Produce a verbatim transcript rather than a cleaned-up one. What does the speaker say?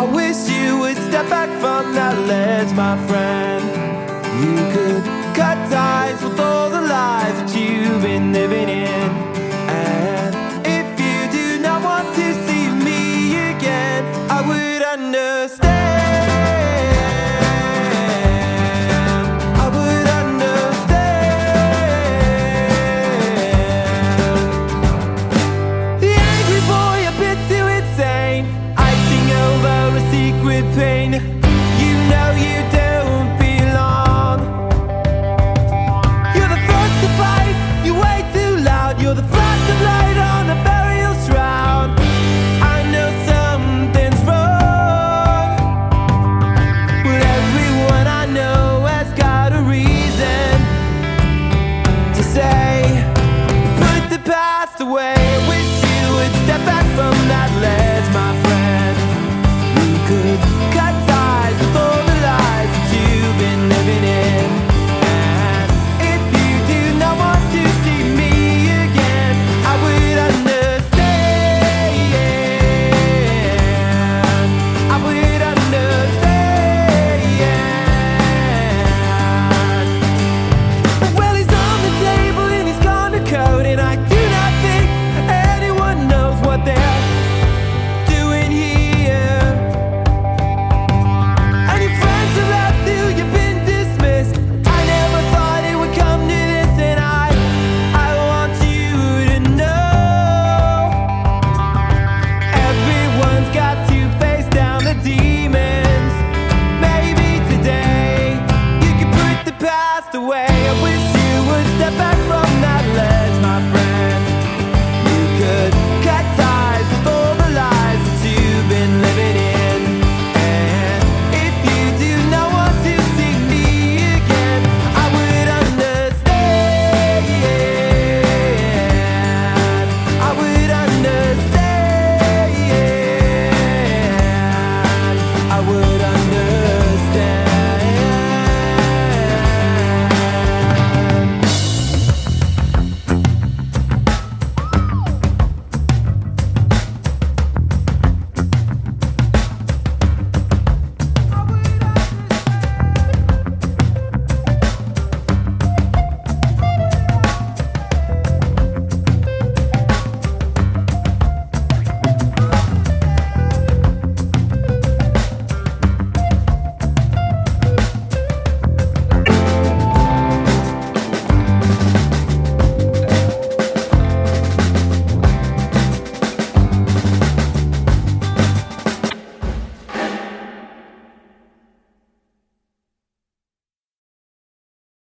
I wish you would step back from that ledge, my friend. You could cut ties with all the lies that you've been living in. And if you do not want to see me again, I would understand. I would understand. The angry boy, a bit too insane, icing over a secret pain. You know you